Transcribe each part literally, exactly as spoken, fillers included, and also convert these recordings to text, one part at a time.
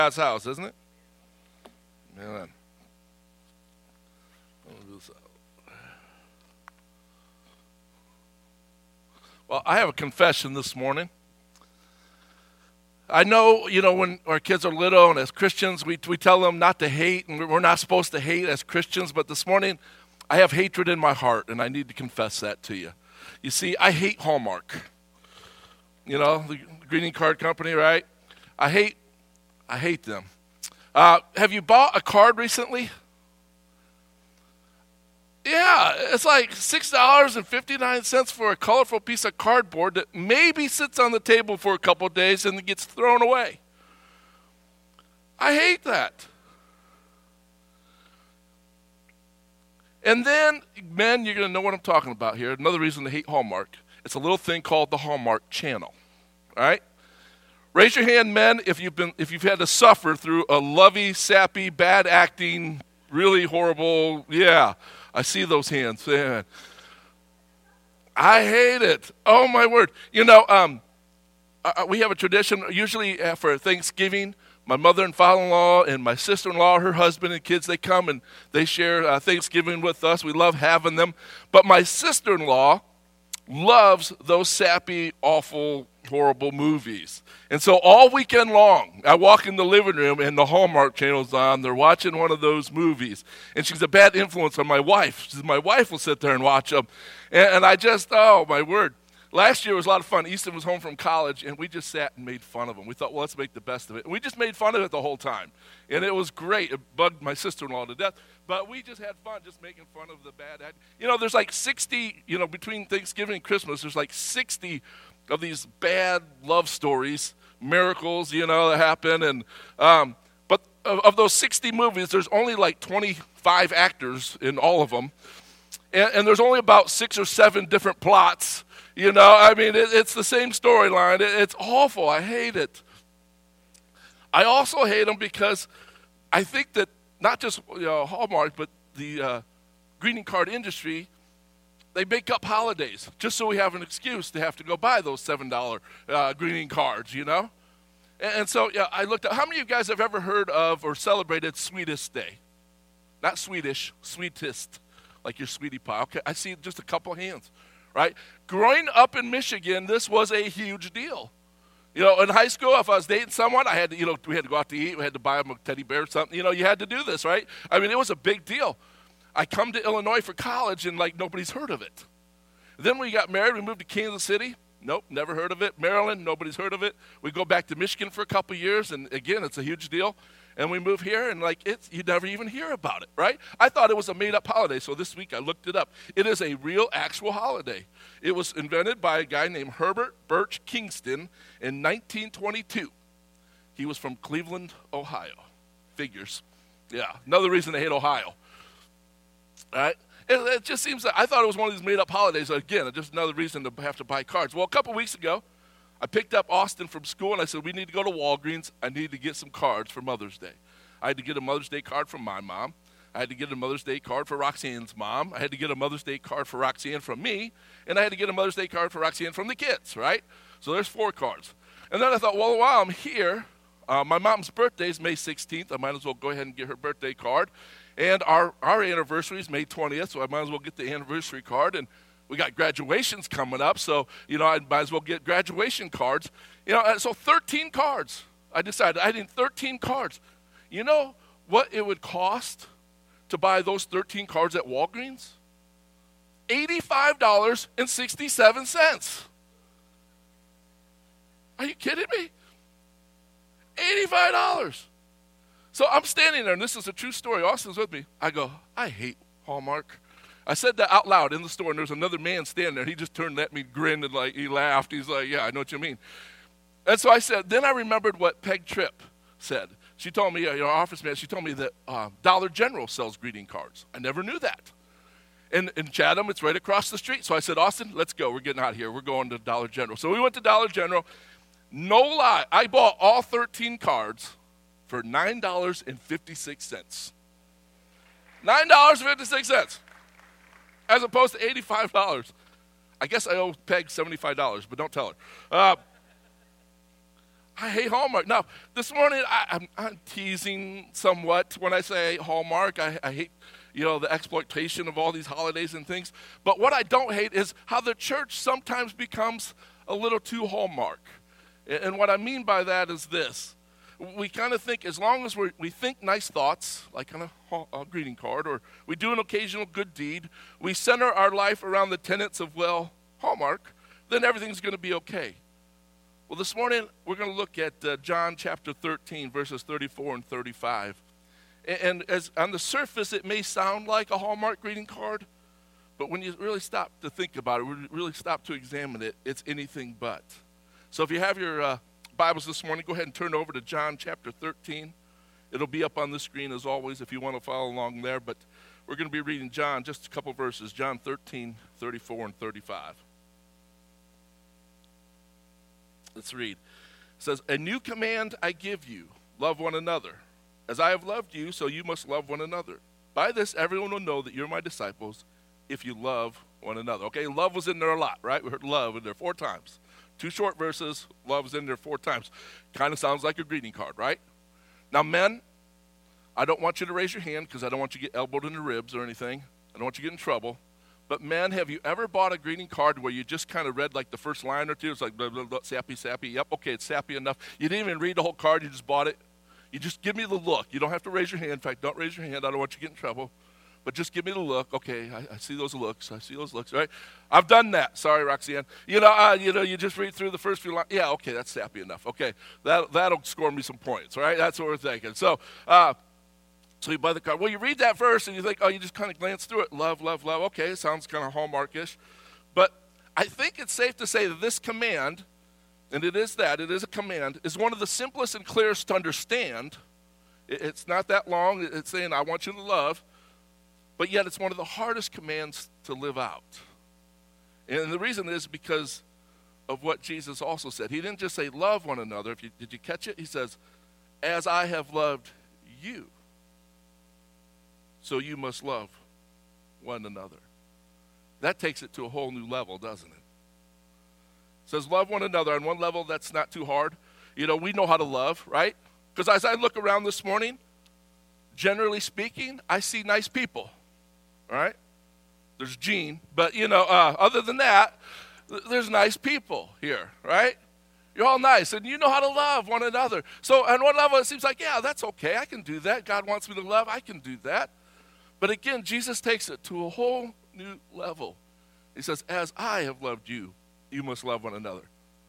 God's house, isn't it? Amen. Well, I have a confession this morning. I know, you know, when our kids are little and as Christians, we we tell them not to hate, and we're not supposed to hate as Christians, but this morning, I have hatred in my heart, and I need to confess that to you. You see, I hate Hallmark. You know, the greeting card company, right? I hate, I hate them. Uh, have you bought a card recently? Yeah, it's like six dollars and fifty-nine cents for a colorful piece of cardboard that maybe sits on the table for a couple of days and gets thrown away. I hate that. And then, men, you're going to know what I'm talking about here. Another reason to hate Hallmark. It's a little thing called the Hallmark Channel. All right? Raise your hand, men, if you've been if you've had to suffer through a lovey, sappy, bad acting, really horrible, yeah. I see those hands. Man. I hate it. Oh, my word. You know, um, uh, we have a tradition, usually uh, for Thanksgiving, my mother and father-in-law and my sister-in-law, her husband and kids, they come and they share uh, Thanksgiving with us. We love having them. But my sister-in-law loves those sappy, awful, horrible movies. And so all weekend long, I walk in the living room and the Hallmark Channel's on. They're watching one of those movies. And she's a bad influence on my wife. She says, my wife will sit there and watch them. And, and I just, oh, my word. Last year was a lot of fun. Easton was home from college, and we just sat and made fun of him. We thought, well, let's make the best of it. And we just made fun of it the whole time. And it was great. It bugged my sister-in-law to death. But we just had fun just making fun of the bad act. You know, there's like sixty, you know, between Thanksgiving and Christmas, there's like sixty of these bad love stories, miracles, you know, that happen. And um, but of, of those sixty movies, there's only like twenty-five actors in all of them. And, and there's only about six or seven different plots. You know, I mean, it, it's the same storyline. It, it's awful. I hate it. I also hate them because I think that not just you know, Hallmark, but the uh, greeting card industry, they make up holidays just so we have an excuse to have to go buy those seven dollar uh, greeting cards, you know? And, and so yeah, I looked at, how many of you guys have ever heard of or celebrated Sweetest Day? Not Swedish, sweetest, like your sweetie pie. Okay, I see just a couple hands. Right? Growing up in Michigan, this was a huge deal. You know, in high school, if I was dating someone, I had to, you know, we had to go out to eat. We had to buy them a teddy bear or something. You know, you had to do this, right? I mean, it was a big deal. I come to Illinois for college, and, like, nobody's heard of it. Then we got married. We moved to Kansas City. Nope, never heard of it. Maryland, nobody's heard of it. We go back to Michigan for a couple years, and, again, it's a huge deal. And we move here, and, like, it's you never even hear about it, right? I thought it was a made-up holiday, so this week I looked it up. It is a real, actual holiday. It was invented by a guy named Herbert Birch Kingston in nineteen twenty-two. He was from Cleveland, Ohio. Figures. Yeah, another reason to hate Ohio. All right? It, it just seems that I thought it was one of these made-up holidays. Again, just another reason to have to buy cards. Well, a couple weeks ago, I picked up Austin from school, and I said, we need to go to Walgreens. I need to get some cards for Mother's Day. I had to get a Mother's Day card from my mom. I had to get a Mother's Day card for Roxanne's mom. I had to get a Mother's Day card for Roxanne from me. And I had to get a Mother's Day card for Roxanne from the kids, right? So there's four cards. And then I thought, well, while I'm here, uh, my mom's birthday is May sixteenth. I might as well go ahead and get her birthday card. And our, our anniversary is May twentieth, so I might as well get the anniversary card. And we got graduations coming up, so, you know, I might as well get graduation cards. You know, so thirteen cards. I decided I need thirteen cards. You know what it would cost to buy those thirteen cards at Walgreens? eighty-five dollars and sixty-seven cents. Are you kidding me? eighty-five dollars. So I'm standing there, and this is a true story. Austin's with me. I go, I hate Hallmark. I said that out loud in the store, and there's another man standing there. He just turned at me, grinned, and like he laughed. He's like, yeah, I know what you mean. And so I said, then I remembered what Peg Tripp said. She told me, your office man, she told me that uh, Dollar General sells greeting cards. I never knew that. And in Chatham, it's right across the street. So I said, Austin, let's go. We're getting out of here. We're going to Dollar General. So we went to Dollar General. No lie, I bought all thirteen cards for nine dollars and fifty-six cents. nine dollars and fifty-six cents. As opposed to eighty-five dollars. I guess I owe Peg seventy-five dollars, but don't tell her. Uh, I hate Hallmark. Now, this morning I, I'm, I'm teasing somewhat when I say Hallmark. I, I hate, you know, the exploitation of all these holidays and things. But what I don't hate is how the church sometimes becomes a little too Hallmark. And, and what I mean by that is this. We kind of think as long as we we think nice thoughts, like on a, a greeting card, or we do an occasional good deed, we center our life around the tenets of, well, Hallmark, then everything's going to be okay. Well, this morning we're going to look at uh, John chapter thirteen, verses thirty-four and thirty-five. And, and as on the surface, it may sound like a Hallmark greeting card, but when you really stop to think about it, really stop to examine it, it's anything but. So if you have your uh, Bibles this morning, go ahead and turn over to John chapter thirteen. It'll be up on the screen as always if you want to follow along there, but we're going to be reading John, just a couple verses, John thirteen, thirty-four and thirty-five. Let's read. It says, "A new command I give you, love one another. As I have loved you, so you must love one another. By this everyone will know that you're my disciples if you love one another." Okay, love was in there a lot, right? We heard love in there four times. Two short verses, love's in there four times. Kind of sounds like a greeting card, right? Now, men, I don't want you to raise your hand because I don't want you to get elbowed in the ribs or anything. I don't want you to get in trouble. But men, have you ever bought a greeting card where you just kind of read like the first line or two? It's like blah, blah, blah, sappy, sappy. Yep, okay, it's sappy enough. You didn't even read the whole card. You just bought it. You just give me the look. You don't have to raise your hand. In fact, don't raise your hand. I don't want you to get in trouble. But just give me the look. Okay, I, I see those looks. I see those looks, right? I've done that. Sorry, Roxanne. You know, uh, you know, you just read through the first few lines. Yeah, okay, that's sappy enough. Okay, that, that'll score me some points, right? That's what we're thinking. So, uh, so you buy the card. Well, you read that verse and you think, oh, you just kind of glance through it. Love, love, love. Okay, it sounds kind of Hallmarkish. But I think it's safe to say that this command, and it is that, it is a command, is one of the simplest and clearest to understand. It, it's not that long. It's saying, I want you to love. But yet it's one of the hardest commands to live out. And the reason is because of what Jesus also said. He didn't just say love one another. If you, did you catch it? He says, as I have loved you, so you must love one another. That takes it to a whole new level, doesn't it? It says love one another. On one level, that's not too hard. You know, we know how to love, right? Because as I look around this morning, generally speaking, I see nice people. All right? There's Gene, but, you know, uh, other than that, th- there's nice people here, right? You're all nice, and you know how to love one another. So on one level, it seems like, yeah, that's okay. I can do that. God wants me to love. I can do that. But again, Jesus takes it to a whole new level. He says, as I have loved you, you must love one another.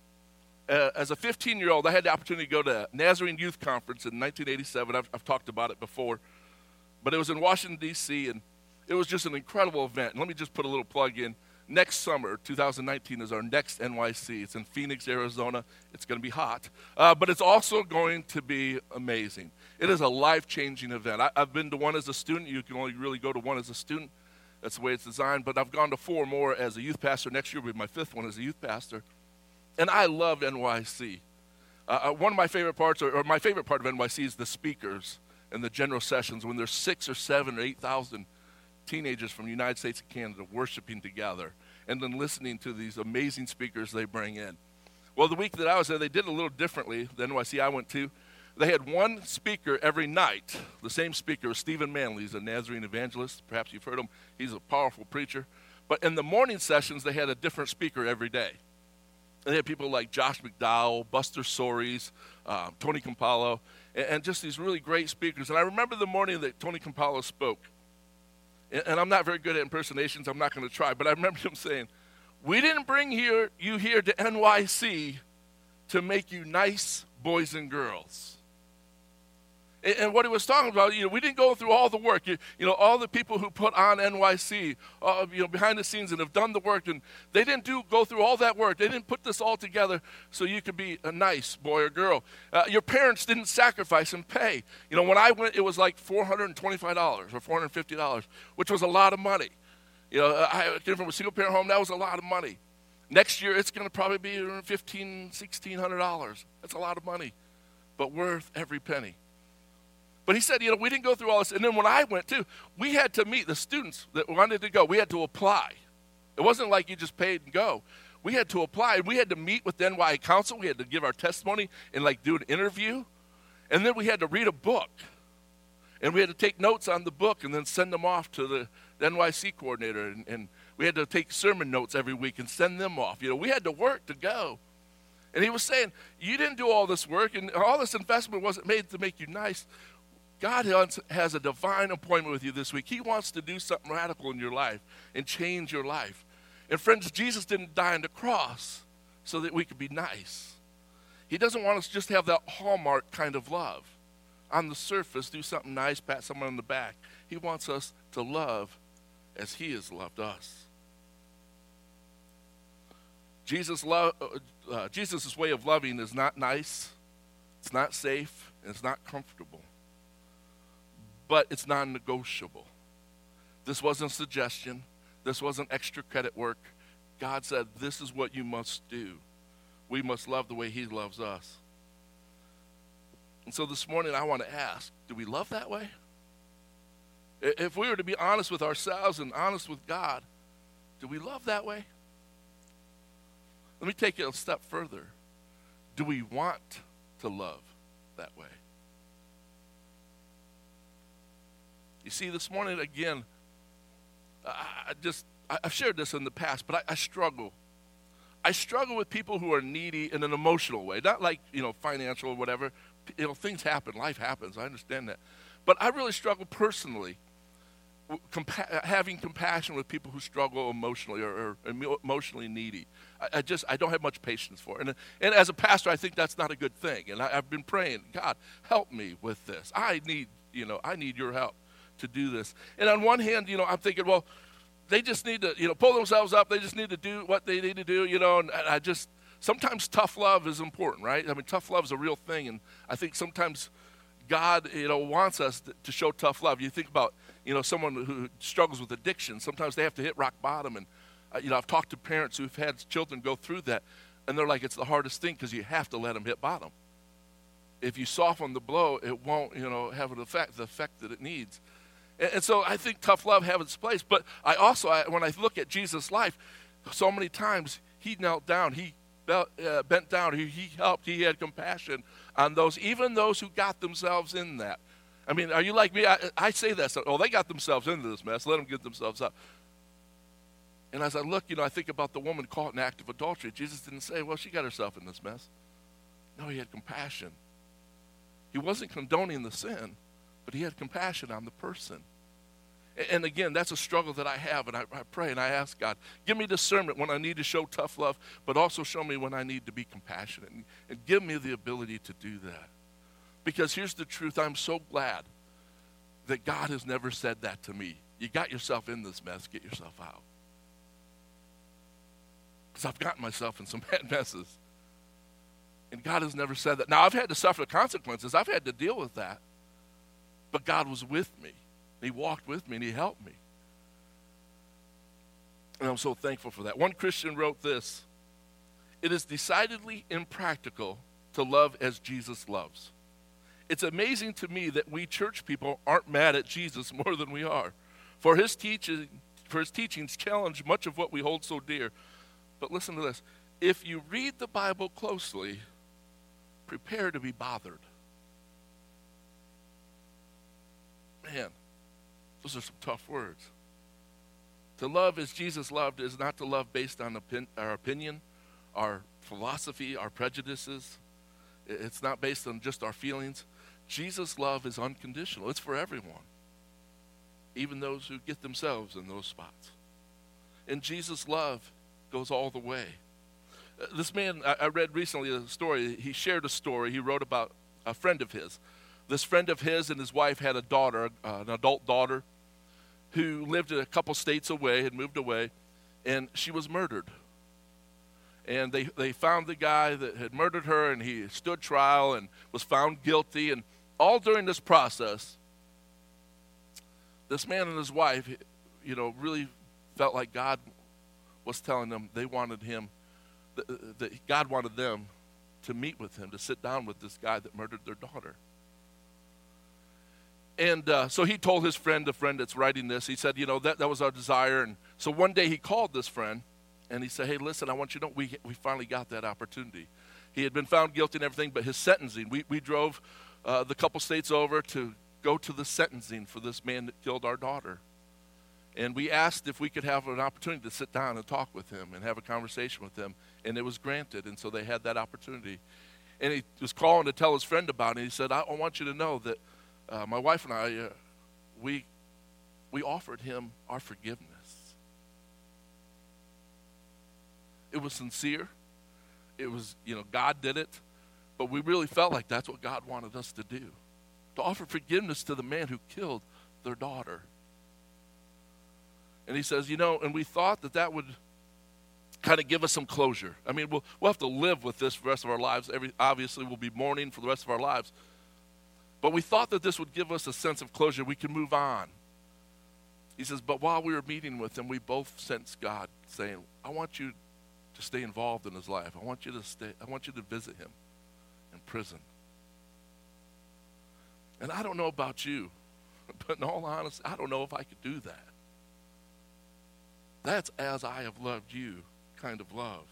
Uh, as a fifteen-year-old, I had the opportunity to go to Nazarene Youth Conference in nineteen eighty-seven. I've, I've talked about it before. But it was in Washington, D C, and it was just an incredible event. And let me just put a little plug in. Next summer, two thousand nineteen, is our next N Y C. It's in Phoenix, Arizona. It's going to be hot. Uh, but it's also going to be amazing. It is a life-changing event. I, I've been to one as a student. You can only really go to one as a student. That's the way it's designed. But I've gone to four more as a youth pastor. Next year will be my fifth one as a youth pastor. And I loved N Y C. Uh, one of my favorite parts, or, or my favorite part of N Y C is the speakers and the general sessions when there's six or seven or eight thousand teenagers from the United States and Canada worshiping together and then listening to these amazing speakers they bring in. Well, the week that I was there, they did it a little differently than N Y C I went to. They had one speaker every night. The same speaker was Stephen Manley. He's a Nazarene evangelist. Perhaps you've heard him. He's a powerful preacher. But in the morning sessions, they had a different speaker every day. They had people like Josh McDowell, Buster Soaries, uh, Tony Campolo, and, and just these really great speakers. And I remember the morning that Tony Campolo spoke. And, and I'm not very good at impersonations. I'm not going to try. But I remember him saying, we didn't bring here, you here to N Y C to make you nice boys and girls. And, and what he was talking about, you know, we didn't go through all the work. You, you know, all the people who put on N Y C, uh, you know, behind the scenes and have done the work, and they didn't do go through all that work. They didn't put this all together so you could be a nice boy or girl. Uh, your parents didn't sacrifice and pay. You know, when I went, it was like four hundred twenty-five dollars or four hundred fifty dollars, which was a lot of money. You know, I came from a single-parent home. That was a lot of money. Next year, it's going to probably be around fifteen hundred dollars, sixteen hundred dollars. That's a lot of money, but worth every penny. But he said, you know, we didn't go through all this. And then when I went, too, we had to meet the students that wanted to go. We had to apply. It wasn't like you just paid and go. We had to apply. We had to meet with the N Y Council. We had to give our testimony and like do an interview. And then we had to read a book. And we had to take notes on the book and then send them off to the, the N Y C coordinator. And, and we had to take sermon notes every week and send them off. You know, we had to work to go. And he was saying, you didn't do all this work, and all this investment wasn't made to make you nice. God has a divine appointment with you this week. He wants to do something radical in your life and change your life. And friends, Jesus didn't die on the cross so that we could be nice. He doesn't want us to just have that Hallmark kind of love. On the surface, do something nice, pat someone on the back. He wants us to love as he has loved us. Jesus' love, uh, Jesus' way of loving is not nice, it's not safe, and it's not comfortable. But it's non-negotiable. This wasn't a suggestion. This wasn't extra credit work. God said, this is what you must do. We must love the way he loves us. And so this morning I want to ask, do we love that way? If we were to be honest with ourselves and honest with God, do we love that way? Let me take it a step further. Do we want to love that way? You see, this morning, again, I just, I've shared this in the past, but I, I struggle. I struggle with people who are needy in an emotional way, not like, you know, financial or whatever. You know, things happen, life happens, I understand that. But I really struggle personally Compa- having compassion with people who struggle emotionally or, or emotionally needy. I, I just, I don't have much patience for it. And, and as a pastor, I think that's not a good thing. And I, I've been praying, God, help me with this. I need, you know, I need your help to do this. And on one hand, you know, I'm thinking, well, they just need to, you know, pull themselves up. They just need to do what they need to do, you know, and I just, sometimes tough love is important, right? I mean, tough love is a real thing. And I think sometimes God, you know, wants us to, to show tough love. You think about, you know, someone who struggles with addiction. Sometimes they have to hit rock bottom. And, uh, you know, I've talked to parents who've had children go through that, and they're like, it's the hardest thing because you have to let them hit bottom. If you soften the blow, it won't, you know, have an effect, the effect that it needs. And, and so I think tough love has its place. But I also, I, when I look at Jesus' life, so many times he knelt down, he bent, uh, bent down, he, he helped, he had compassion on those, even those who got themselves in that. I mean, are you like me? I, I say that. So, oh, they got themselves into this mess. Let them get themselves up. And as I look, you know, I think about the woman caught in act of adultery. Jesus didn't say, well, she got herself in this mess. No, he had compassion. He wasn't condoning the sin, but he had compassion on the person. And, and again, that's a struggle that I have, and I, I pray and I ask God, give me discernment when I need to show tough love, but also show me when I need to be compassionate, and, and give me the ability to do that. Because here's the truth, I'm so glad that God has never said that to me. You got yourself in this mess, get yourself out. Because I've gotten myself in some bad messes. And God has never said that. Now, I've had to suffer the consequences. I've had to deal with that. But God was with me. He walked with me and he helped me. And I'm so thankful for that. One Christian wrote this: it is decidedly impractical to love as Jesus loves. It's amazing to me that we church people aren't mad at Jesus more than we are. For his teaching, for his teachings challenge much of what we hold so dear. But listen to this. If you read the Bible closely, prepare to be bothered. Man, those are some tough words. To love as Jesus loved is not to love based on opin- our opinion, our philosophy, our prejudices. It's not based on just our feelings. Jesus' love is unconditional. It's for everyone, even those who get themselves in those spots. And Jesus' love goes all the way. Uh, this man, I, I read recently a story. He shared a story. He wrote about a friend of his. This friend of his and his wife had a daughter, uh, an adult daughter, who lived a couple states away, had moved away, and she was murdered. And they, they found the guy that had murdered her, and he stood trial and was found guilty. And all during this process, this man and his wife, you know, really felt like God was telling them they wanted him, that, that God wanted them to meet with him, to sit down with this guy that murdered their daughter. And uh, so he told his friend, the friend that's writing this, he said, you know, that, that was our desire. And so one day he called this friend, And he said, hey, listen, I want you to know, we, we finally got that opportunity. He had been found guilty and everything, but his sentencing, we, we drove uh, the couple states over to go to the sentencing for this man that killed our daughter. And we asked if we could have an opportunity to sit down and talk with him and have a conversation with him, and it was granted, and so they had that opportunity. And he was calling to tell his friend about it. He said, I want you to know that uh, my wife and I, uh, we we offered him our forgiveness. It was sincere. It was, you know, God did it. But we really felt like that's what God wanted us to do, to offer forgiveness to the man who killed their daughter. And he says, you know, and we thought that that would kind of give us some closure. I mean, we'll, we'll have to live with this for the rest of our lives. Every, obviously, we'll be mourning for the rest of our lives. But we thought that this would give us a sense of closure. We could move on. He says, but while we were meeting with him, we both sensed God saying, I want you to stay involved in his life. I want you to stay, I want you to visit him in prison. And I don't know about you, but in all honesty, I don't know if I could do that. That's as I have loved you kind of love.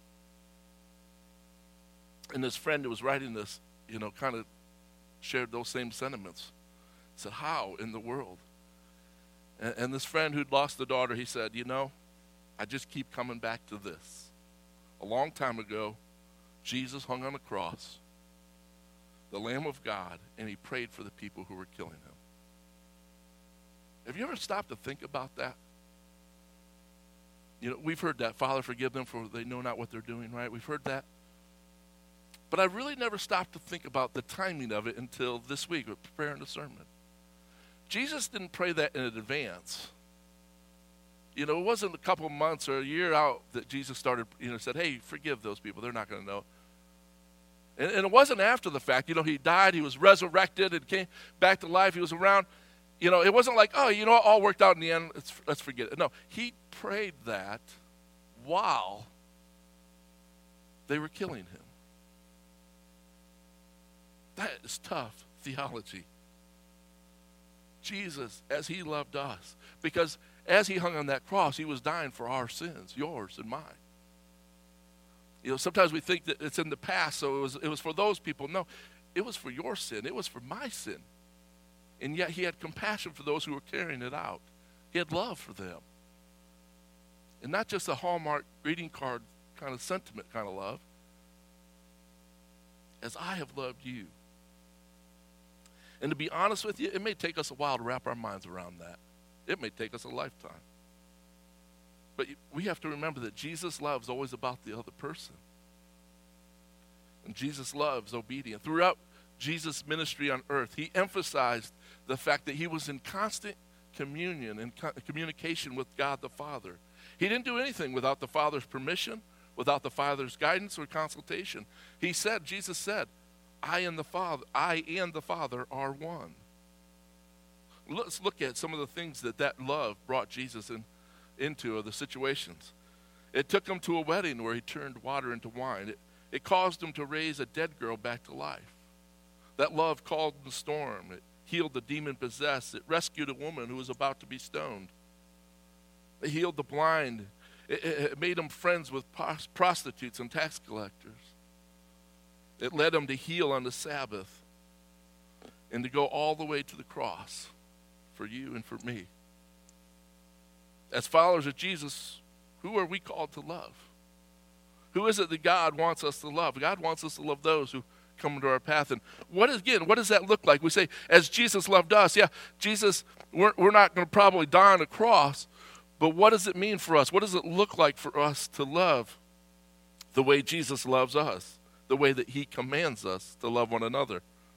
And this friend who was writing this, you know, kind of shared those same sentiments. Said, how in the world? And, and this friend who'd lost the daughter, he said, you know, I just keep coming back to this. A long time ago, Jesus hung on the cross, the Lamb of God, and he prayed for the people who were killing him. Have you ever stopped to think about that? You know, we've heard that, Father, forgive them for they know not what they're doing, right? We've heard that. But I really never stopped to think about the timing of it until this week with preparing the sermon. Jesus didn't pray that in advance. You know, it wasn't a couple of months or a year out that Jesus started, you know, said, hey, forgive those people. They're not going to know. And, and it wasn't after the fact. You know, he died, he was resurrected, and came back to life. He was around. You know, it wasn't like, oh, you know, it all worked out in the end. Let's, let's forget it. No, he prayed that while they were killing him. That is tough theology. Jesus, as he loved us, because as he hung on that cross, he was dying for our sins, yours and mine. You know, sometimes we think that it's in the past, so it was it was for those people. No, it was for your sin. It was for my sin. And yet he had compassion for those who were carrying it out. He had love for them. And not just a Hallmark greeting card kind of sentiment kind of love. As I have loved you. And to be honest with you, it may take us a while to wrap our minds around that. It may take us a lifetime. But we have to remember that Jesus' love is always about the other person. And Jesus' love is obedient. Throughout Jesus' ministry on earth, he emphasized the fact that he was in constant communion and co- communication with God the Father. He didn't do anything without the Father's permission, without the Father's guidance or consultation. He said, Jesus said, I and the Father, I and the Father are one. Let's look at some of the things that that love brought Jesus in, into, or the situations. It took him to a wedding where he turned water into wine. It, it caused him to raise a dead girl back to life. That love calmed the storm. It healed the demon-possessed. It rescued a woman who was about to be stoned. It healed the blind. It, it, it made him friends with prostitutes and tax collectors. It led him to heal on the Sabbath and to go all the way to the cross for you and for me. As followers of Jesus, who are we called to love? Who is it that God wants us to love? God wants us to love those who come into our path. And what is, again, what does that look like? We say, as Jesus loved us, yeah, Jesus, we're, we're not going to probably die on a cross, but what does it mean for us? What does it look like for us to love the way Jesus loves us, the way that he commands us to love one another?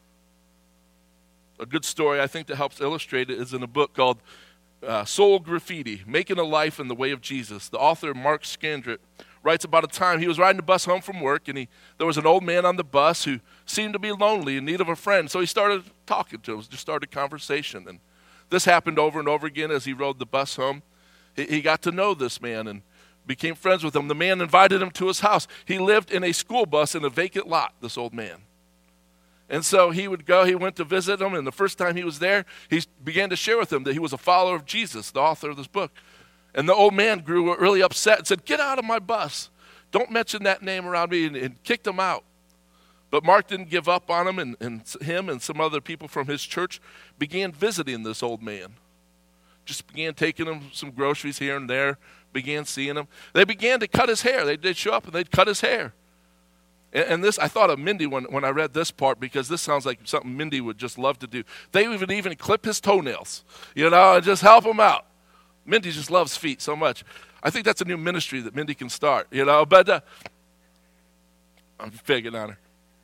A good story, I think, that helps illustrate it is in a book called uh, Soul Graffiti, Making a Life in the Way of Jesus. The author, Mark Scandrett, writes about a time he was riding the bus home from work, and he there was an old man on the bus who seemed to be lonely, in need of a friend. So he started talking to him, just started a conversation. And this happened over and over again as he rode the bus home. He, he got to know this man and became friends with him. The man invited him to his house. He lived in a school bus in a vacant lot, this old man. And so he would go, he went to visit him, and the first time he was there, he began to share with him that he was a follower of Jesus, the author of this book. And the old man grew really upset and said, "Get out of my bus. Don't mention that name around me," and, and kicked him out. But Mark didn't give up on him, and, and him and some other people from his church began visiting this old man. Just began taking him some groceries here and there, began seeing him. They began to cut his hair. They'd, they'd show up and they'd cut his hair. And, and this, I thought of Mindy when, when I read this part, because this sounds like something Mindy would just love to do. They would even clip his toenails, you know, and just help him out. Mindy just loves feet so much. I think that's a new ministry that Mindy can start, you know, but uh, I'm picking on her.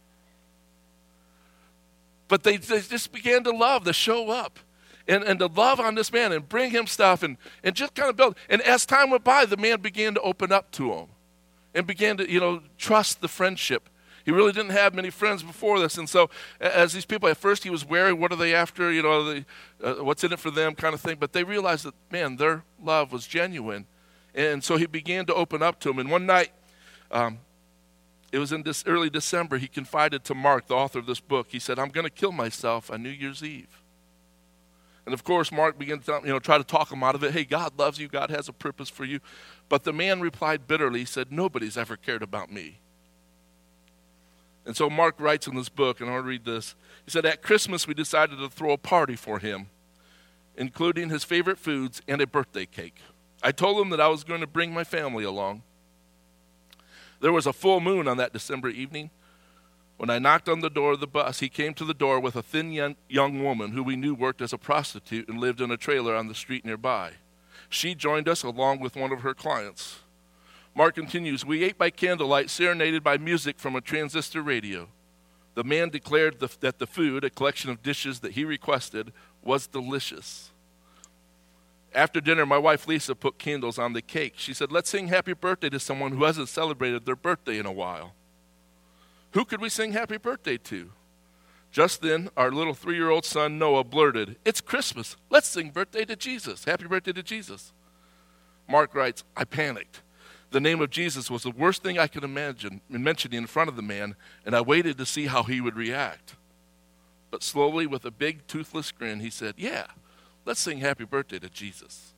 But they, they just began to love, to show up, and, and to love on this man and bring him stuff and, and just kind of build. And as time went by, the man began to open up to him and began to, you know, trust the friendship. He really didn't have many friends before this. And so as these people, at first he was wary, what are they after, you know, the, uh, what's in it for them kind of thing. But they realized that, man, their love was genuine. And so he began to open up to him. And one night, um, it was in this early December, he confided to Mark, the author of this book. He said, "I'm going to kill myself on New Year's Eve." And of course, Mark began to, you know, try to talk him out of it. Hey, God loves you. God has a purpose for you. But the man replied bitterly. He said, "Nobody's ever cared about me." And so Mark writes in this book, and I'll read this. He said, "At Christmas, we decided to throw a party for him, including his favorite foods and a birthday cake. I told him that I was going to bring my family along. There was a full moon on that December evening. When I knocked on the door of the bus, he came to the door with a thin young, young woman who we knew worked as a prostitute and lived in a trailer on the street nearby. She joined us along with one of her clients." Mark continues, "We ate by candlelight, serenaded by music from a transistor radio. The man declared the, that the food, a collection of dishes that he requested, was delicious. After dinner, my wife Lisa put candles on the cake. She said, 'Let's sing happy birthday to someone who hasn't celebrated their birthday in a while.' Who could we sing happy birthday to? Just then, our little three-year-old son Noah blurted, 'It's Christmas. Let's sing birthday to Jesus. Happy birthday to Jesus.' Mark writes, 'I panicked. The name of Jesus was the worst thing I could imagine mentioning in front of the man, and I waited to see how he would react. But slowly, with a big toothless grin, he said, 'Yeah, let's sing happy birthday to Jesus.'"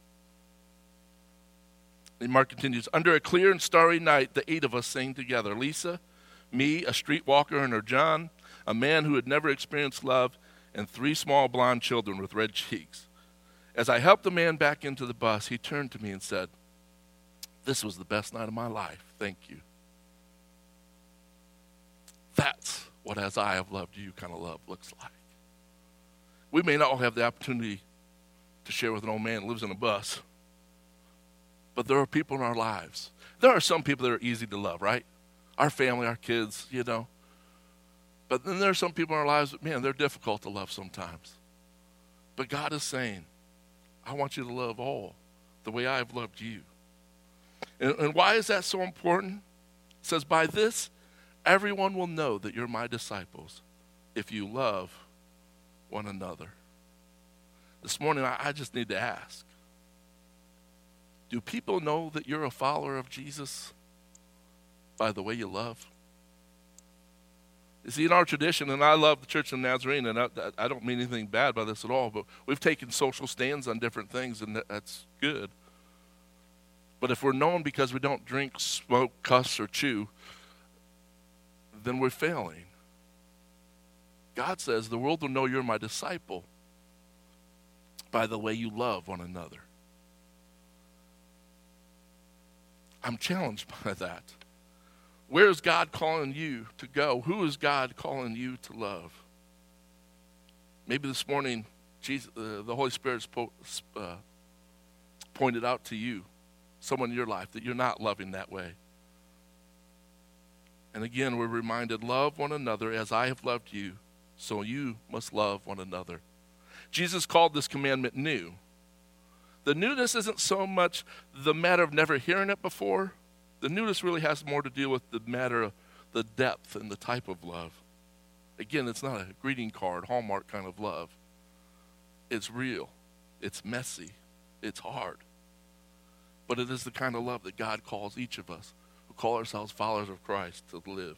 And Mark continues, "Under a clear and starry night, the eight of us sang together. Lisa, me, a streetwalker and her John, a man who had never experienced love, and three small blonde children with red cheeks. As I helped the man back into the bus, he turned to me and said, 'This was the best night of my life. Thank you.' That's what as I have loved you kind of love looks like. We may not all have the opportunity to share with an old man who lives in a bus, but there are people in our lives. There are some people that are easy to love, right? Our family, our kids, you know. But then there are some people in our lives that, man, they're difficult to love sometimes. But God is saying, I want you to love all the way I have loved you. And, and why is that so important? It says, by this, everyone will know that you're my disciples if you love one another. This morning, I, I just need to ask, do people know that you're a follower of Jesus by the way you love? You see, in our tradition, and I love the Church of Nazarene, and I, I don't mean anything bad by this at all, but we've taken social stands on different things, and that's good. But if we're known because we don't drink, smoke, cuss, or chew, then we're failing. God says the world will know you're my disciple by the way you love one another. I'm challenged by that. Where is God calling you to go? Who is God calling you to love? Maybe this morning, Jesus, uh, the Holy Spirit's po- uh, pointed out to you, someone in your life, that you're not loving that way. And again, we're reminded, love one another as I have loved you, so you must love one another. Jesus called this commandment new. The newness isn't so much the matter of never hearing it before. The newness really has more to do with the matter of the depth and the type of love. Again, it's not a greeting card, Hallmark kind of love. It's real. It's messy. It's hard. But it is the kind of love that God calls each of us who call ourselves followers of Christ to live.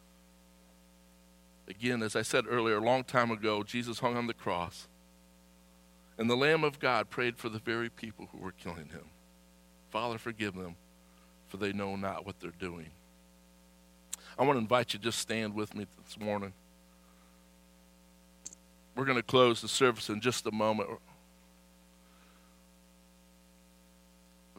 Again, as I said earlier, a long time ago, Jesus hung on the cross, and the Lamb of God prayed for the very people who were killing him. Father, forgive them, for they know not what they're doing. I want to invite you to just stand with me this morning. We're going to close the service in just a moment.